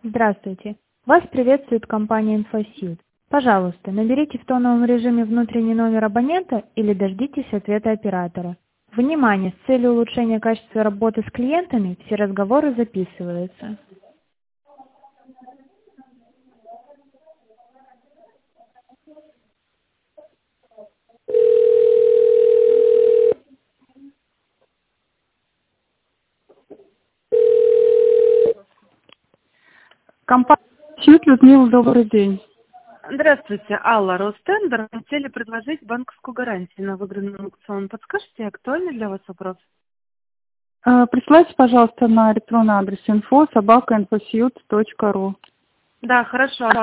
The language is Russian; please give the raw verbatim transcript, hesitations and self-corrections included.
Здравствуйте. Вас приветствует компания InfoSuite. Пожалуйста, наберите в тоновом режиме внутренний номер абонента или дождитесь ответа оператора. Внимание! С целью улучшения качества работы с клиентами все разговоры записываются. Компания InfoSuite, Людмила, добрый день. Здравствуйте, Алла, Ростендер. Хотели предложить банковскую гарантию на выигранный аукцион. Подскажите, актуальный для вас вопрос? Э, Присылайте, пожалуйста, на электронный адрес info собака infosute точка ру. Да, хорошо.